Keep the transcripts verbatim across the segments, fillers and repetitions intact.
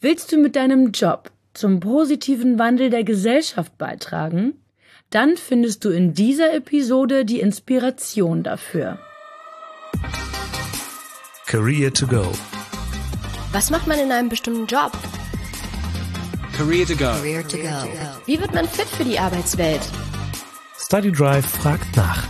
Willst du mit deinem Job zum positiven Wandel der Gesellschaft beitragen? Dann findest du in dieser Episode die Inspiration dafür. Career to go. Was macht man in einem bestimmten Job? Career to go. Career to go. Wie wird man fit für die Arbeitswelt? Study Drive fragt nach.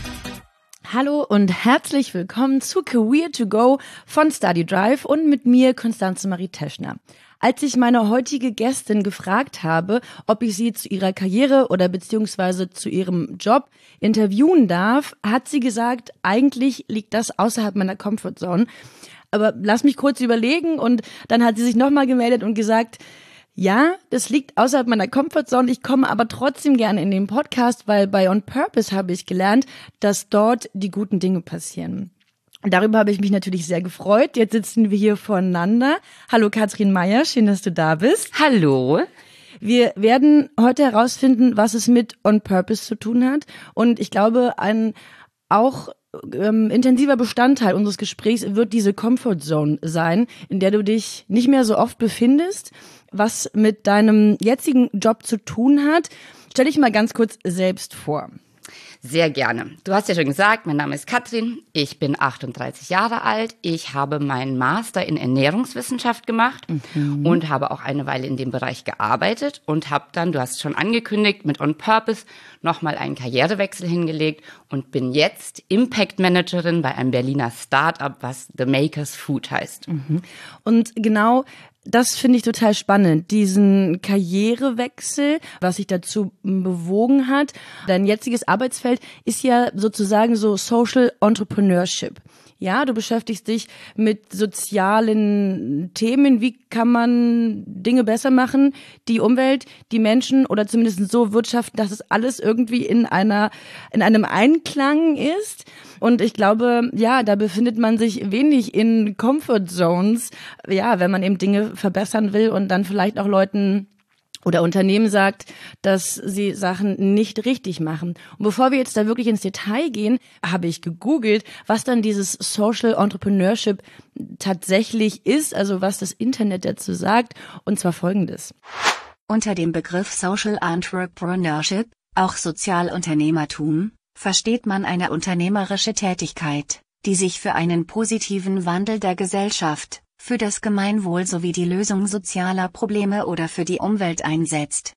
Hallo und herzlich willkommen zu Career to go von Study Drive und mit mir Constanze Marie Teschner. Als ich meine heutige Gästin gefragt habe, ob ich sie zu ihrer Karriere oder beziehungsweise zu ihrem Job interviewen darf, hat sie gesagt, eigentlich liegt das außerhalb meiner Comfortzone. Aber lass mich kurz überlegen, und dann hat sie sich nochmal gemeldet und gesagt, ja, das liegt außerhalb meiner Comfortzone, ich komme aber trotzdem gerne in den Podcast, weil bei On Purpose habe ich gelernt, dass dort die guten Dinge passieren. Und darüber habe ich mich natürlich sehr gefreut. Jetzt sitzen wir hier voneinander. Hallo Katrin Meyer, schön, dass du da bist. Hallo. Wir werden heute herausfinden, was es mit On Purpose zu tun hat. Und ich glaube, ein auch ähm, intensiver Bestandteil unseres Gesprächs wird diese Comfortzone sein, in der du dich nicht mehr so oft befindest, was mit deinem jetzigen Job zu tun hat. Stell dich mal ganz kurz selbst vor. Sehr gerne. Du hast ja schon gesagt, mein Name ist Katrin, ich bin achtunddreißig Jahre alt, ich habe meinen Master in Ernährungswissenschaft gemacht mhm. und habe auch eine Weile in dem Bereich gearbeitet und habe dann, du hast es schon angekündigt, mit On Purpose nochmal einen Karrierewechsel hingelegt und bin jetzt Impact Managerin bei einem Berliner Start-up, was The Makers Food heißt. Mhm. Und genau das finde ich total spannend, diesen Karrierewechsel, was sich dazu bewogen hat. Dein jetziges Arbeitsfeld ist ja sozusagen so Social Entrepreneurship. Ja, du beschäftigst dich mit sozialen Themen. Wie kann man Dinge besser machen, die Umwelt, die Menschen oder zumindest so wirtschaften, dass es alles irgendwie in einer, in einem Einklang ist. Und ich glaube, ja, da befindet man sich wenig in Comfort Zones, ja, wenn man eben Dinge verbessern will und dann vielleicht auch Leuten oder Unternehmen sagt, dass sie Sachen nicht richtig machen. Und bevor wir jetzt da wirklich ins Detail gehen, habe ich gegoogelt, was dann dieses Social Entrepreneurship tatsächlich ist, also was das Internet dazu sagt, und zwar Folgendes. Unter dem Begriff Social Entrepreneurship, auch Sozialunternehmertum, versteht man eine unternehmerische Tätigkeit, die sich für einen positiven Wandel der Gesellschaft, für das Gemeinwohl sowie die Lösung sozialer Probleme oder für die Umwelt einsetzt.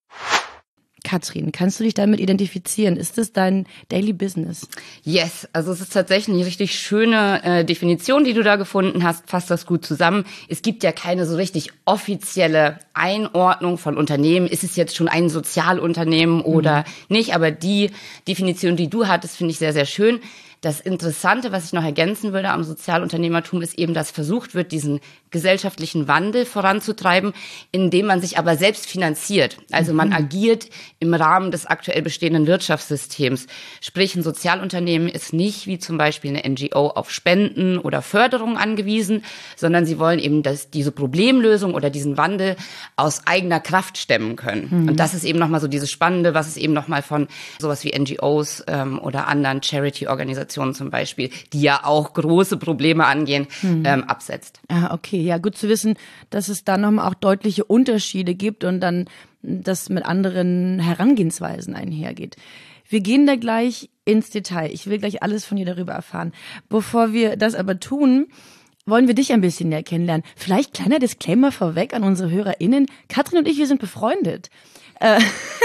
Katrin, kannst du dich damit identifizieren? Ist das dein Daily Business? Yes, also es ist tatsächlich eine richtig schöne äh, Definition, die du da gefunden hast, fasst das gut zusammen. Es gibt ja keine so richtig offizielle Einordnung von Unternehmen. Ist es jetzt schon ein Sozialunternehmen oder mhm. nicht? Aber die Definition, die du hattest, finde ich sehr, sehr schön. Das Interessante, was ich noch ergänzen würde am Sozialunternehmertum, ist eben, dass versucht wird, diesen gesellschaftlichen Wandel voranzutreiben, indem man sich aber selbst finanziert. Also man mhm. agiert im Rahmen des aktuell bestehenden Wirtschaftssystems. Sprich, ein Sozialunternehmen ist nicht wie zum Beispiel eine N G O auf Spenden oder Förderung angewiesen, sondern sie wollen eben dass diese Problemlösung oder diesen Wandel aus eigener Kraft stemmen können. Mhm. Und das ist eben nochmal so dieses Spannende, was es eben nochmal von sowas wie N G Os ähm, oder anderen Charity-Organisationen zum Beispiel, die ja auch große Probleme angehen, hm. ähm, absetzt. Ah, okay, ja, gut zu wissen, dass es da nochmal auch deutliche Unterschiede gibt und dann das mit anderen Herangehensweisen einhergeht. Wir gehen da gleich ins Detail. Ich will gleich alles von dir darüber erfahren. Bevor wir das aber tun, wollen wir dich ein bisschen näher kennenlernen. Vielleicht kleiner Disclaimer vorweg an unsere HörerInnen. Katrin und ich, wir sind befreundet. Äh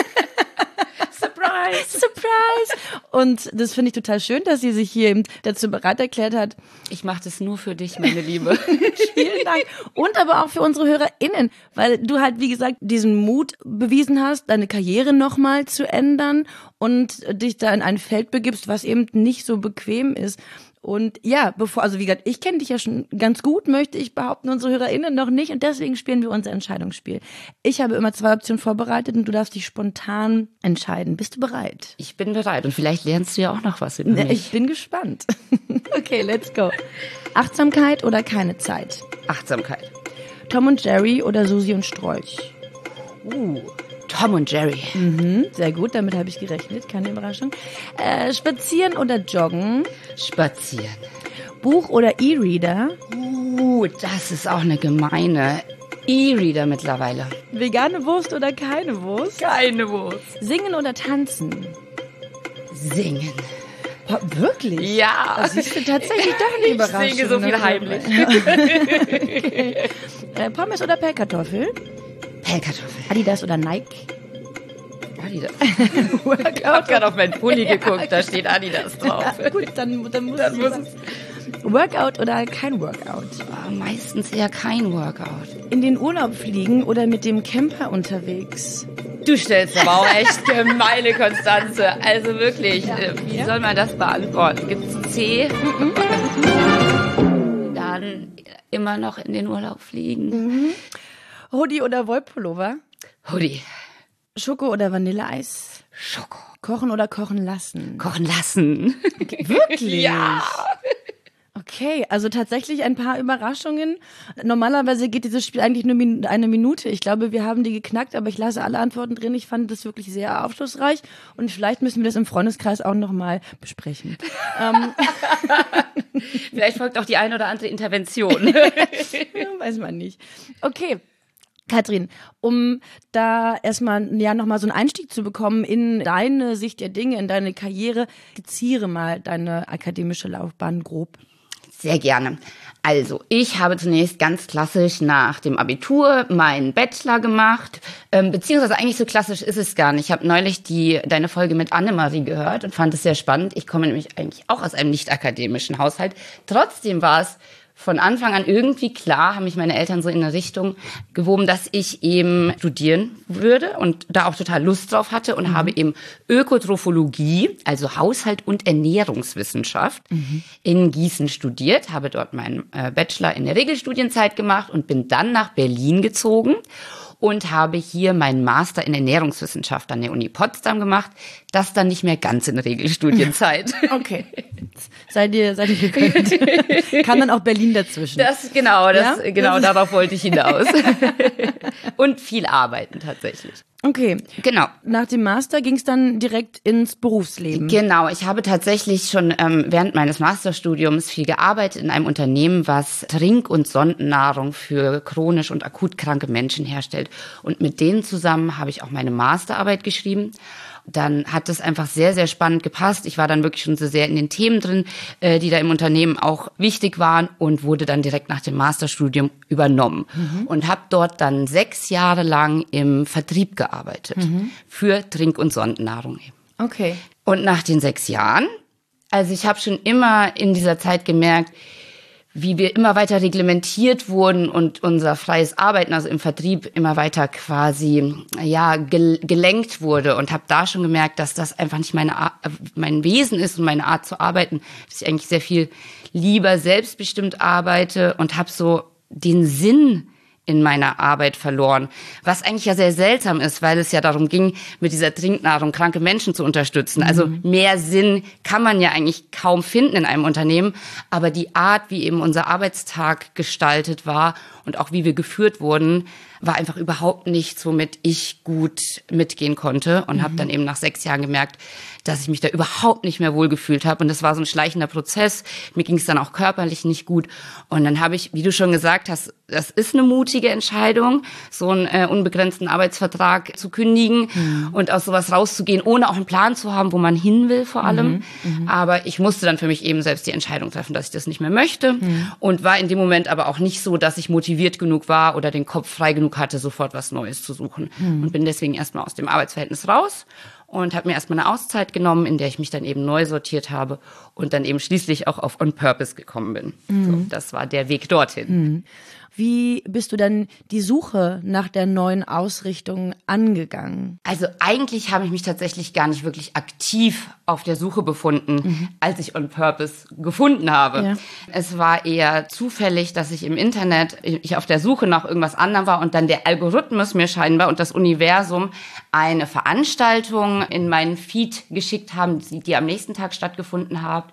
Surprise! Surprise! Und das finde ich total schön, dass sie sich hier dazu bereit erklärt hat. Ich mache das nur für dich, meine Liebe. Vielen Dank. Und aber auch für unsere HörerInnen, weil du halt, wie gesagt, diesen Mut bewiesen hast, deine Karriere nochmal zu ändern und dich da in ein Feld begibst, was eben nicht so bequem ist. Und ja, bevor, also wie gesagt, ich kenne dich ja schon ganz gut, möchte ich behaupten, unsere HörerInnen noch nicht, und deswegen spielen wir unser Entscheidungsspiel. Ich habe immer zwei Optionen vorbereitet und du darfst dich spontan entscheiden. Bist du bereit? Ich bin bereit und vielleicht lernst du ja auch noch was über mich. Ich bin gespannt. Okay, let's go. Achtsamkeit oder keine Zeit? Achtsamkeit. Tom und Jerry oder Susi und Strolch? Uh, Tom und Jerry. Mhm, sehr gut, damit habe ich gerechnet, keine Überraschung. Äh, spazieren oder joggen? Spazieren. Buch oder E-Reader? Uh, das ist auch eine gemeine. E-Reader mittlerweile. Vegane Wurst oder keine Wurst? Keine Wurst. Singen oder tanzen? Singen. Oh, wirklich? Ja. Das siehst du tatsächlich doch eine Überraschung. Ich singe so viel heimlich. Okay. Äh, Pommes oder Pellkartoffel? Pellkartoffel. Adidas oder Nike? Adidas. Ich hab gerade auf meinen Pulli geguckt, da steht Adidas drauf. Ja, gut, dann, dann muss Dann ich muss sagen. Workout oder kein Workout? Oh, meistens eher kein Workout. In den Urlaub fliegen oder mit dem Camper unterwegs? Du stellst aber auch echt gemeine Konstanze. Also wirklich, äh, wie Ja. soll man das beantworten? Gibt's C? Dann immer noch in den Urlaub fliegen. Hoodie oder Wollpullover? Hoodie. Schoko oder Vanilleeis? Schoko. Kochen oder kochen lassen? Kochen lassen. Wirklich? Ja. Okay, also tatsächlich ein paar Überraschungen. Normalerweise geht dieses Spiel eigentlich nur min- eine Minute. Ich glaube, wir haben die geknackt, aber ich lasse alle Antworten drin. Ich fand das wirklich sehr aufschlussreich und vielleicht müssen wir das im Freundeskreis auch nochmal besprechen. ähm, Vielleicht folgt auch die eine oder andere Intervention. weiß man nicht. Okay. Katrin, um da erstmal ja nochmal so einen Einstieg zu bekommen in deine Sicht der Dinge, in deine Karriere, skizziere mal deine akademische Laufbahn grob. Sehr gerne. Also, ich habe zunächst ganz klassisch nach dem Abitur meinen Bachelor gemacht, ähm, beziehungsweise eigentlich so klassisch ist es gar nicht. Ich habe neulich die deine Folge mit Annemarie gehört und fand es sehr spannend. Ich komme nämlich eigentlich auch aus einem nicht akademischen Haushalt. Trotzdem war es von Anfang an irgendwie klar, haben mich meine Eltern so in eine Richtung gewoben, dass ich eben studieren würde und da auch total Lust drauf hatte und mhm. habe eben Ökotrophologie, also Haushalt und Ernährungswissenschaft, mhm. in Gießen studiert, habe dort meinen äh, Bachelor in der Regelstudienzeit gemacht und bin dann nach Berlin gezogen und habe hier meinen Master in Ernährungswissenschaft an der Uni Potsdam gemacht. Das dann nicht mehr ganz in Regelstudienzeit. Okay. Seid ihr, seid ihr gegönnt. Kam dann auch Berlin dazwischen. Das, genau, das, Ja? genau, darauf wollte ich hinaus. Und viel arbeiten tatsächlich. Okay. Genau. Nach dem Master ging es dann direkt ins Berufsleben. Genau, ich habe tatsächlich schon ähm, während meines Masterstudiums viel gearbeitet in einem Unternehmen, was Trink- und Sondennahrung für chronisch und akut kranke Menschen herstellt. Und mit denen zusammen habe ich auch meine Masterarbeit geschrieben. Dann hat es einfach sehr, sehr spannend gepasst. Ich war dann wirklich schon so sehr in den Themen drin, äh, die da im Unternehmen auch wichtig waren und wurde dann direkt nach dem Masterstudium übernommen. Mhm. Und habe dort dann sechs Jahre lang im Vertrieb gearbeitet mhm. für Trink- und Sondennahrung eben. Okay. Und nach den sechs Jahren, also ich habe schon immer in dieser Zeit gemerkt, wie wir immer weiter reglementiert wurden und unser freies Arbeiten, also im Vertrieb, immer weiter quasi ja gel- gelenkt wurde und habe da schon gemerkt, dass das einfach nicht meine Ar- mein Wesen ist und meine Art zu arbeiten, dass ich eigentlich sehr viel lieber selbstbestimmt arbeite und habe so den Sinn in meiner Arbeit verloren, was eigentlich ja sehr seltsam ist, weil es ja darum ging, mit dieser Trinknahrung kranke Menschen zu unterstützen. Also mehr Sinn kann man ja eigentlich kaum finden in einem Unternehmen, aber die Art, wie eben unser Arbeitstag gestaltet war und auch wie wir geführt wurden, war einfach überhaupt nichts, womit ich gut mitgehen konnte und mhm. habe dann eben nach sechs Jahren gemerkt, dass ich mich da überhaupt nicht mehr wohlgefühlt habe. Und das war so ein schleichender Prozess. Mir ging es dann auch körperlich nicht gut. Und dann habe ich, wie du schon gesagt hast, das ist eine mutige Entscheidung, so einen äh, unbegrenzten Arbeitsvertrag zu kündigen mhm. und aus sowas rauszugehen, ohne auch einen Plan zu haben, wo man hin will vor allem. Mhm. Mhm. Aber ich musste dann für mich eben selbst die Entscheidung treffen, dass ich das nicht mehr möchte. Mhm. Und war in dem Moment aber auch nicht so, dass ich motiviert genug war oder den Kopf frei genug hatte, sofort was Neues zu suchen. Mhm. Und bin deswegen erstmal aus dem Arbeitsverhältnis raus und habe mir erstmal eine Auszeit genommen, in der ich mich dann eben neu sortiert habe und dann eben schließlich auch auf On Purpose gekommen bin. Mhm. So, das war der Weg dorthin. Mhm. Wie bist du dann die Suche nach der neuen Ausrichtung angegangen? Also eigentlich habe ich mich tatsächlich gar nicht wirklich aktiv auf der Suche befunden, mhm. als ich On Purpose gefunden habe. Ja. Es war eher zufällig, dass ich im Internet, ich auf der Suche nach irgendwas anderem war und dann der Algorithmus mir scheinbar und das Universum eine Veranstaltung in meinen Feed geschickt haben, die, die am nächsten Tag stattgefunden hat,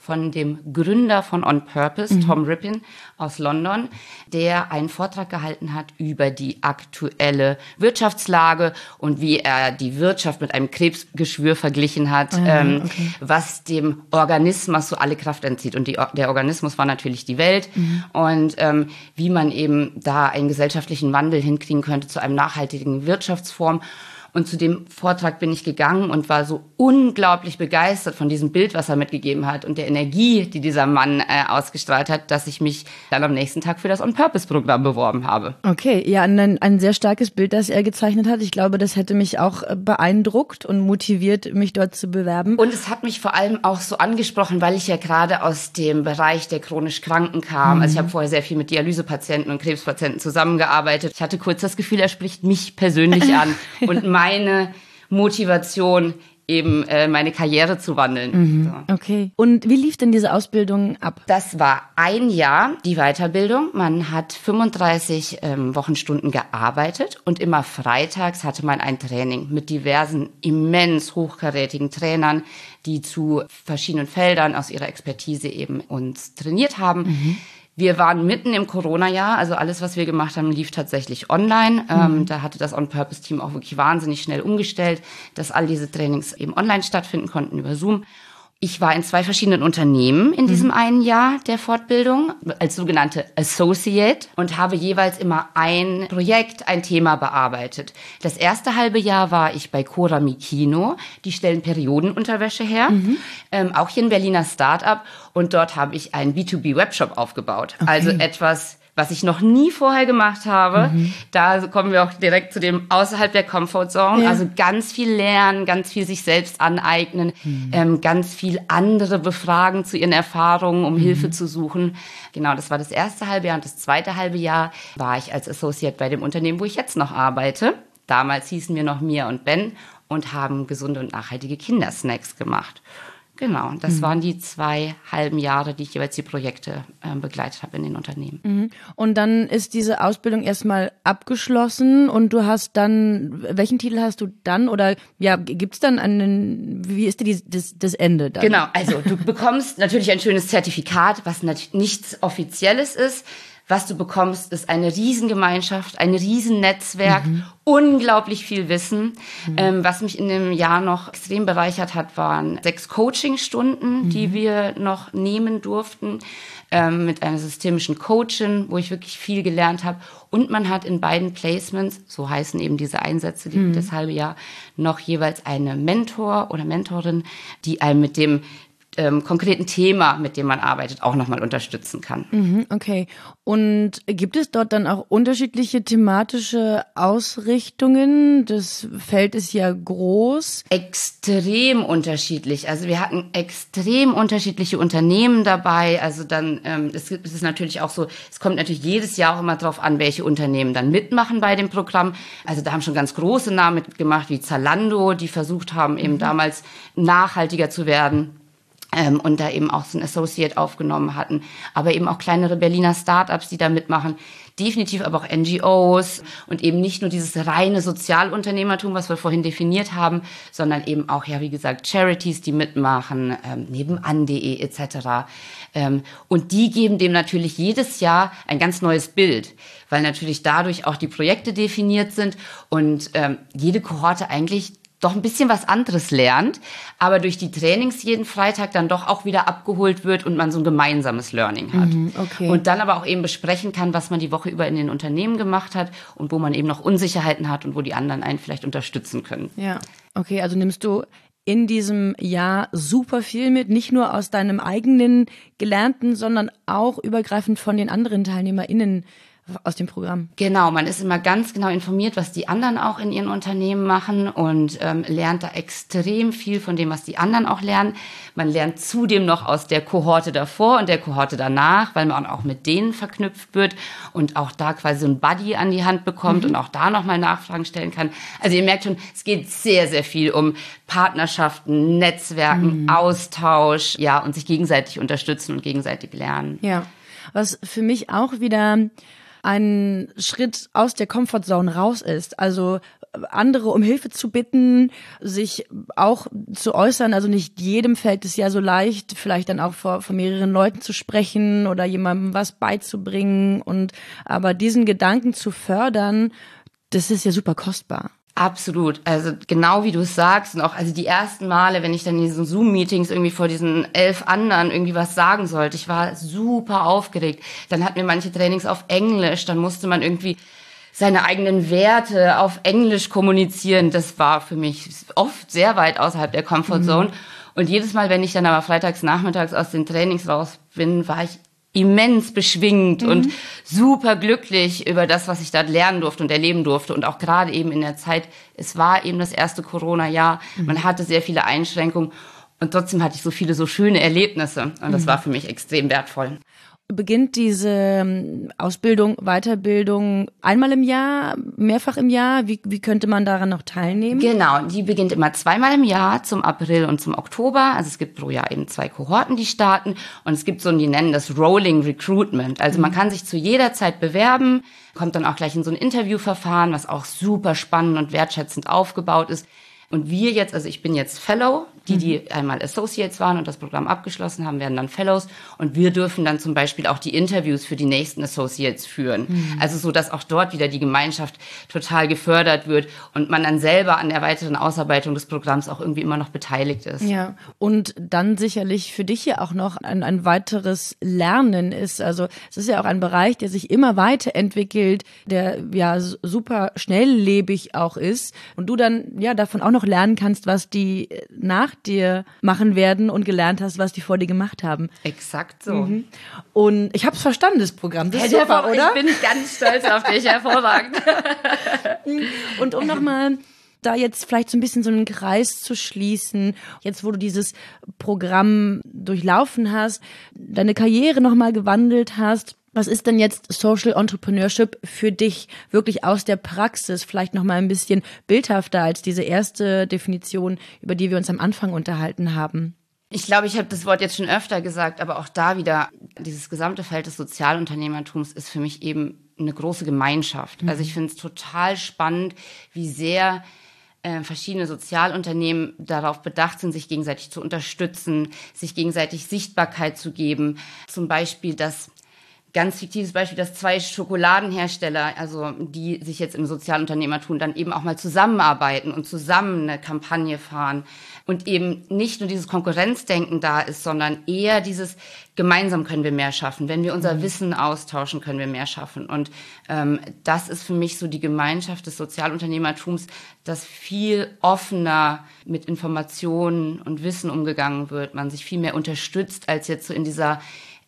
von dem Gründer von On Purpose, mhm. Tom Rippin aus London, der einen Vortrag gehalten hat über die aktuelle Wirtschaftslage und wie er die Wirtschaft mit einem Krebsgeschwür verglichen hat, mhm, ähm, okay. was dem Organismus so alle Kraft entzieht. Und die, der Organismus war natürlich die Welt. Mhm. Und ähm, wie man eben da einen gesellschaftlichen Wandel hinkriegen könnte zu einem nachhaltigen Wirtschaftsform. Und zu dem Vortrag bin ich gegangen und war so unglaublich begeistert von diesem Bild, was er mitgegeben hat und der Energie, die dieser Mann äh, ausgestrahlt hat, dass ich mich dann am nächsten Tag für das On-Purpose-Programm beworben habe. Okay, ja, ein, ein sehr starkes Bild, das er gezeichnet hat. Ich glaube, das hätte mich auch beeindruckt und motiviert, mich dort zu bewerben. Und es hat mich vor allem auch so angesprochen, weil ich ja gerade aus dem Bereich der chronisch Kranken kam. Mhm. Also ich habe vorher sehr viel mit Dialysepatienten und Krebspatienten zusammengearbeitet. Ich hatte kurz das Gefühl, er spricht mich persönlich an und meine Motivation, eben äh, meine Karriere zu wandeln. Mhm, so. Okay. Und wie lief denn diese Ausbildung ab? Das war ein Jahr, die Weiterbildung. Man hat fünfunddreißig ähm, Wochenstunden gearbeitet und immer freitags hatte man ein Training mit diversen immens hochkarätigen Trainern, die zu verschiedenen Feldern aus ihrer Expertise eben uns trainiert haben. Mhm. Wir waren mitten im Corona-Jahr, also alles, was wir gemacht haben, lief tatsächlich online. Mhm. Ähm, da hatte das On-Purpose-Team auch wirklich wahnsinnig schnell umgestellt, dass all diese Trainings eben online stattfinden konnten über Zoom. Ich war in zwei verschiedenen Unternehmen in diesem mhm. einen Jahr der Fortbildung als sogenannte Associate und habe jeweils immer ein Projekt, ein Thema bearbeitet. Das erste halbe Jahr war ich bei Cora Mikino, die stellen Periodenunterwäsche her, mhm. ähm, auch hier ein Berliner Start-up, und dort habe ich einen B zwei B Webshop aufgebaut. Okay. Also etwas, was ich noch nie vorher gemacht habe. Mhm. Da kommen wir auch direkt zu dem außerhalb der Comfortzone. Ja. Also ganz viel lernen, ganz viel sich selbst aneignen, mhm. ähm, ganz viel andere befragen zu ihren Erfahrungen, um mhm. Hilfe zu suchen. Genau, das war das erste halbe Jahr. Und das zweite halbe Jahr war ich als Associate bei dem Unternehmen, wo ich jetzt noch arbeite. Damals hießen wir noch Mia und Ben und haben gesunde und nachhaltige Kindersnacks gemacht. Genau, das mhm. waren die zwei halben Jahre, die ich jeweils die Projekte äh, begleitet habe in den Unternehmen. Mhm. Und dann ist diese Ausbildung erstmal abgeschlossen und du hast dann, welchen Titel hast du dann? Oder ja, gibt's dann einen, wie ist die, das, das Ende dann? Genau, also du bekommst natürlich ein schönes Zertifikat, was natürlich nichts Offizielles ist. Was du bekommst, ist eine Riesengemeinschaft, ein Riesennetzwerk, mhm. unglaublich viel Wissen. Mhm. Ähm, was mich in dem Jahr noch extrem bereichert hat, waren sechs Coachingstunden, mhm. die wir noch nehmen durften, ähm, mit einer systemischen Coachin, wo ich wirklich viel gelernt habe. Und man hat in beiden Placements, so heißen eben diese Einsätze, die mhm. das halbe Jahr, noch jeweils eine Mentor oder Mentorin, die einem mit dem Ähm, konkreten Thema, mit dem man arbeitet, auch nochmal unterstützen kann. Mhm, okay. Und gibt es dort dann auch unterschiedliche thematische Ausrichtungen? Das Feld ist ja groß. Extrem unterschiedlich. Also wir hatten extrem unterschiedliche Unternehmen dabei. Also dann, ähm, es ist natürlich auch so, es kommt natürlich jedes Jahr auch immer drauf an, welche Unternehmen dann mitmachen bei dem Programm. Also da haben schon ganz große Namen mitgemacht, wie Zalando, die versucht haben, eben mhm. damals nachhaltiger zu werden. Ähm, und da eben auch so ein Associate aufgenommen hatten. Aber eben auch kleinere Berliner Startups, die da mitmachen. Definitiv aber auch N G Os und eben nicht nur dieses reine Sozialunternehmertum, was wir vorhin definiert haben, sondern eben auch, ja, wie gesagt, Charities, die mitmachen, ähm, nebenan punkt de et cetera. Ähm, und die geben dem natürlich jedes Jahr ein ganz neues Bild, weil natürlich dadurch auch die Projekte definiert sind und ähm, jede Kohorte eigentlich doch ein bisschen was anderes lernt, aber durch die Trainings jeden Freitag dann doch auch wieder abgeholt wird und man so ein gemeinsames Learning hat. Mhm, okay. Und dann aber auch eben besprechen kann, was man die Woche über in den Unternehmen gemacht hat und wo man eben noch Unsicherheiten hat und wo die anderen einen vielleicht unterstützen können. Ja, okay, also nimmst du in diesem Jahr super viel mit, nicht nur aus deinem eigenen Gelernten, sondern auch übergreifend von den anderen TeilnehmerInnen aus dem Programm. Genau, man ist immer ganz genau informiert, was die anderen auch in ihren Unternehmen machen und ähm, lernt da extrem viel von dem, was die anderen auch lernen. Man lernt zudem noch aus der Kohorte davor und der Kohorte danach, weil man auch mit denen verknüpft wird und auch da quasi so ein Buddy an die Hand bekommt mhm. und auch da nochmal Nachfragen stellen kann. Also ihr merkt schon, es geht sehr, sehr viel um Partnerschaften, Netzwerken, mhm. Austausch, ja, und sich gegenseitig unterstützen und gegenseitig lernen. Ja, was für mich auch wieder ein Schritt aus der Comfortzone raus ist. Also andere um Hilfe zu bitten, sich auch zu äußern. Also nicht jedem fällt es ja so leicht, vielleicht dann auch vor, vor mehreren Leuten zu sprechen oder jemandem was beizubringen. Und aber diesen Gedanken zu fördern, das ist ja super kostbar. Absolut. Also genau wie du es sagst und auch also die ersten Male, wenn ich dann in diesen Zoom-Meetings irgendwie vor diesen elf anderen irgendwie was sagen sollte, ich war super aufgeregt. Dann hatten wir manche Trainings auf Englisch, dann musste man irgendwie seine eigenen Werte auf Englisch kommunizieren. Das war für mich oft sehr weit außerhalb der Comfortzone. Mhm. Und jedes Mal, wenn ich dann aber freitags nachmittags aus den Trainings raus bin, war ich immens beschwingt mhm. und super glücklich über das, was ich da lernen durfte und erleben durfte. Und auch gerade eben in der Zeit, es war eben das erste Corona-Jahr, mhm. man hatte sehr viele Einschränkungen und trotzdem hatte ich so viele so schöne Erlebnisse. Und das mhm. war für mich extrem wertvoll. Beginnt diese Ausbildung, Weiterbildung einmal im Jahr, mehrfach im Jahr? Wie, wie könnte man daran noch teilnehmen? Genau, die beginnt immer zweimal im Jahr, zum April und zum Oktober. Also es gibt pro Jahr eben zwei Kohorten, die starten. Und es gibt so, die nennen das Rolling Recruitment. Also man kann sich zu jeder Zeit bewerben, kommt dann auch gleich in so ein Interviewverfahren, was auch super spannend und wertschätzend aufgebaut ist. Und wir jetzt, also ich bin jetzt Fellow, die, die einmal Associates waren und das Programm abgeschlossen haben, werden dann Fellows. Und wir dürfen dann zum Beispiel auch die Interviews für die nächsten Associates führen. Mhm. Also so, dass auch dort wieder die Gemeinschaft total gefördert wird und man dann selber an der weiteren Ausarbeitung des Programms auch irgendwie immer noch beteiligt ist. Ja, und dann sicherlich für dich ja auch noch ein, ein weiteres Lernen ist. Also es ist ja auch ein Bereich, der sich immer weiterentwickelt, der ja super schnelllebig auch ist. Und du dann ja davon auch noch lernen kannst, was die nach dir machen werden und gelernt hast, was die vor dir gemacht haben. Exakt so. Mhm. Und ich habe es verstanden, das Programm. Das ist ja, super, oder? Ich bin ganz stolz auf dich, hervorragend. Und um nochmal da jetzt vielleicht so ein bisschen so einen Kreis zu schließen, jetzt wo du dieses Programm durchlaufen hast, deine Karriere nochmal gewandelt hast, was ist denn jetzt Social Entrepreneurship für dich wirklich aus der Praxis? Vielleicht noch mal ein bisschen bildhafter als diese erste Definition, über die wir uns am Anfang unterhalten haben. Ich glaube, ich habe das Wort jetzt schon öfter gesagt, aber auch da wieder, dieses gesamte Feld des Sozialunternehmertums ist für mich eben eine große Gemeinschaft. Mhm. Also ich finde es total spannend, wie sehr äh, verschiedene Sozialunternehmen darauf bedacht sind, sich gegenseitig zu unterstützen, sich gegenseitig Sichtbarkeit zu geben. Zum Beispiel, dass ganz fiktives Beispiel, dass zwei Schokoladenhersteller, also die sich jetzt im Sozialunternehmertum dann eben auch mal zusammenarbeiten und zusammen eine Kampagne fahren und eben nicht nur dieses Konkurrenzdenken da ist, sondern eher dieses gemeinsam können wir mehr schaffen. Wenn wir unser mhm. Wissen austauschen, können wir mehr schaffen. Und ähm, das ist für mich so die Gemeinschaft des Sozialunternehmertums, dass viel offener mit Informationen und Wissen umgegangen wird, man sich viel mehr unterstützt als jetzt so in dieser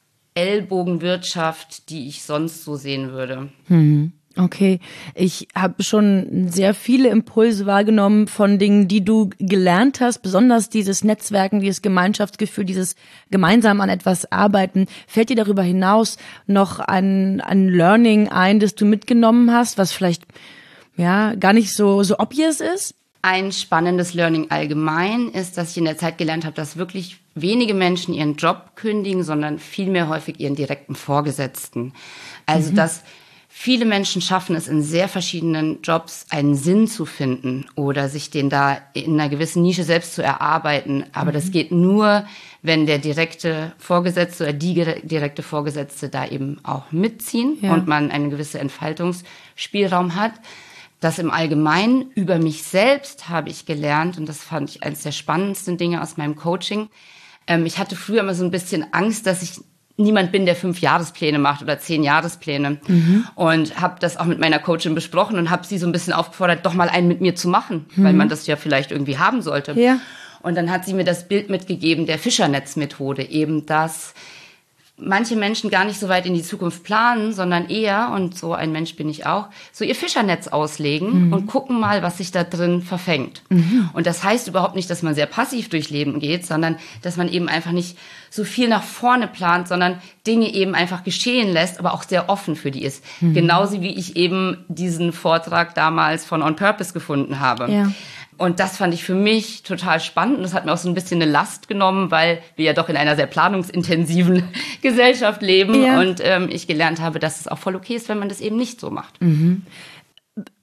Ellbogenwirtschaft, die ich sonst so sehen würde. Hm. Okay, ich habe schon sehr viele Impulse wahrgenommen von Dingen, die du gelernt hast, besonders dieses Netzwerken, dieses Gemeinschaftsgefühl, dieses gemeinsam an etwas arbeiten. Fällt dir darüber hinaus noch ein, ein Learning ein, das du mitgenommen hast, was vielleicht ja gar nicht so, so obvious ist? Ein spannendes Learning allgemein ist, dass ich in der Zeit gelernt habe, dass wirklich wenige Menschen ihren Job kündigen, sondern vielmehr häufig ihren direkten Vorgesetzten. Also, mhm. dass viele Menschen schaffen es in sehr verschiedenen Jobs, einen Sinn zu finden oder sich den da in einer gewissen Nische selbst zu erarbeiten. Aber mhm. das geht nur, wenn der direkte Vorgesetzte oder die direkte Vorgesetzte da eben auch mitziehen ja. und man einen gewissen Entfaltungsspielraum hat. Das im Allgemeinen über mich selbst habe ich gelernt, und das fand ich eines der spannendsten Dinge aus meinem Coaching. Ähm, ich hatte früher immer so ein bisschen Angst, dass ich niemand bin, der fünf Jahrespläne macht oder zehn Jahrespläne. Mhm. Und habe das auch mit meiner Coachin besprochen und habe sie so ein bisschen aufgefordert, doch mal einen mit mir zu machen, mhm. weil man das ja vielleicht irgendwie haben sollte. Ja. Und dann hat sie mir das Bild mitgegeben der Fischernetzmethode, eben dass manche Menschen gar nicht so weit in die Zukunft planen, sondern eher, und so ein Mensch bin ich auch, so ihr Fischernetz auslegen mhm. und gucken mal, was sich da drin verfängt. Mhm. Und das heißt überhaupt nicht, dass man sehr passiv durchs Leben geht, sondern dass man eben einfach nicht so viel nach vorne plant, sondern Dinge eben einfach geschehen lässt, aber auch sehr offen für die ist. Mhm. Genauso wie ich eben diesen Vortrag damals von On Purpose gefunden habe. Ja. Und das fand ich für mich total spannend. Und das hat mir auch so ein bisschen eine Last genommen, weil wir ja doch in einer sehr planungsintensiven Gesellschaft leben. Ja. Und ähm, ich gelernt habe, dass es auch voll okay ist, wenn man das eben nicht so macht. Mhm.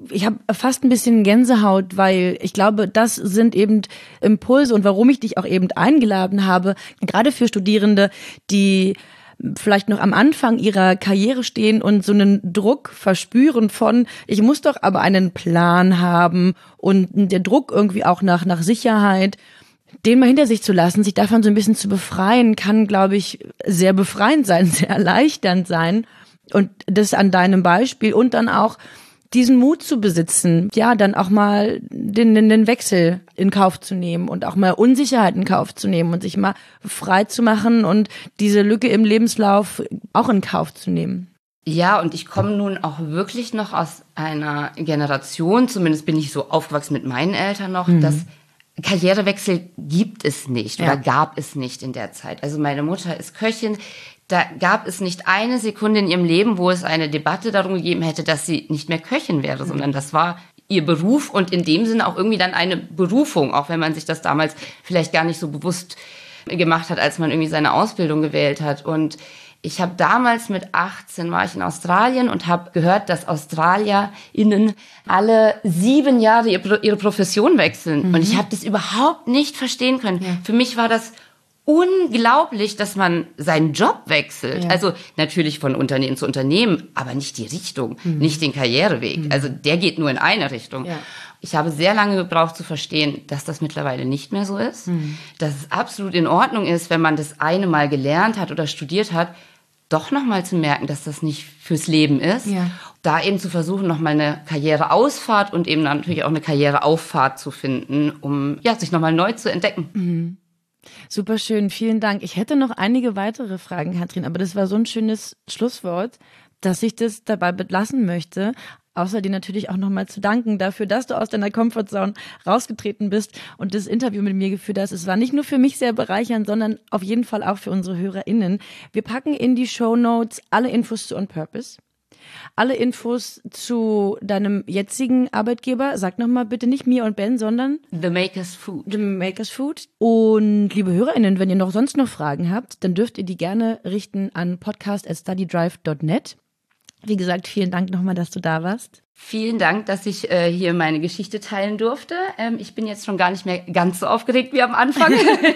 ich habe fast ein bisschen Gänsehaut, weil ich glaube, das sind eben Impulse und warum ich dich auch eben eingeladen habe, gerade für Studierende, die vielleicht noch am Anfang ihrer Karriere stehen und so einen Druck verspüren von, ich muss doch aber einen Plan haben und der Druck irgendwie auch nach, nach Sicherheit, den mal hinter sich zu lassen, sich davon so ein bisschen zu befreien, kann, glaube ich, sehr befreiend sein, sehr erleichternd sein. Und das an deinem Beispiel und dann auch diesen Mut zu besitzen, ja, dann auch mal den, den, den Wechsel in Kauf zu nehmen und auch mal Unsicherheit in Kauf zu nehmen und sich mal frei zu machen und diese Lücke im Lebenslauf auch in Kauf zu nehmen. Ja, und ich komme nun auch wirklich noch aus einer Generation, zumindest bin ich so aufgewachsen mit meinen Eltern noch, mhm. dass Karrierewechsel gibt es nicht oder ja. gab es nicht in der Zeit. Also meine Mutter ist Köchin. Da gab es nicht eine Sekunde in ihrem Leben, wo es eine Debatte darum gegeben hätte, dass sie nicht mehr Köchin wäre, sondern das war ihr Beruf und in dem Sinne auch irgendwie dann eine Berufung, auch wenn man sich das damals vielleicht gar nicht so bewusst gemacht hat, als man irgendwie seine Ausbildung gewählt hat. Und ich habe damals mit achtzehn war ich in Australien und habe gehört, dass AustralierInnen alle sieben Jahre ihre Profession wechseln. Mhm. Und ich habe das überhaupt nicht verstehen können. Ja. Für mich war das unglaublich, dass man seinen Job wechselt. Ja. Also natürlich von Unternehmen zu Unternehmen, aber nicht die Richtung, mhm. nicht den Karriereweg. Mhm. Also der geht nur in eine Richtung. Ja. Ich habe sehr lange gebraucht zu verstehen, dass das mittlerweile nicht mehr so ist. Mhm. Dass es absolut in Ordnung ist, wenn man das eine Mal gelernt hat oder studiert hat, doch nochmal zu merken, dass das nicht fürs Leben ist. Ja. Da eben zu versuchen, nochmal eine Karriereausfahrt und eben natürlich auch eine Karriereauffahrt zu finden, um ja sich nochmal neu zu entdecken. Mhm. Super schön, vielen Dank. Ich hätte noch einige weitere Fragen, Katrin, aber das war so ein schönes Schlusswort, dass ich das dabei belassen möchte. Außer dir natürlich auch nochmal zu danken dafür, dass du aus deiner Comfortzone rausgetreten bist und das Interview mit mir geführt hast. Es war nicht nur für mich sehr bereichernd, sondern auf jeden Fall auch für unsere HörerInnen. Wir packen in die Shownotes alle Infos zu On Purpose. Alle Infos zu deinem jetzigen Arbeitgeber, sag nochmal bitte nicht Mia und Ben, sondern The Makers Food. The Makers Food. Und liebe HörerInnen, wenn ihr noch sonst noch Fragen habt, dann dürft ihr die gerne richten an podcast at studydrive dot net. Wie gesagt, vielen Dank nochmal, dass du da warst. Vielen Dank, dass ich äh, hier meine Geschichte teilen durfte. Ähm, ich bin jetzt schon gar nicht mehr ganz so aufgeregt wie am Anfang.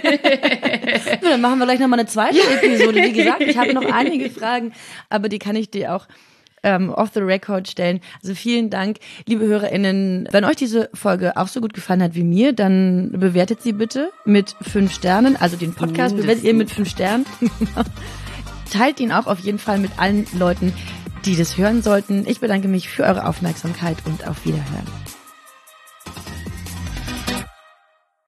Ja, dann machen wir gleich nochmal eine zweite Episode. Wie gesagt, ich habe noch einige Fragen, aber die kann ich dir auch ähm, off the record stellen. Also vielen Dank, liebe HörerInnen. Wenn euch diese Folge auch so gut gefallen hat wie mir, dann bewertet sie bitte mit fünf Sternen. Also den Podcast bewertet ihr mit fünf Sternen. Teilt ihn auch auf jeden Fall mit allen Leuten, die das hören sollten. Ich bedanke mich für eure Aufmerksamkeit und auf Wiederhören.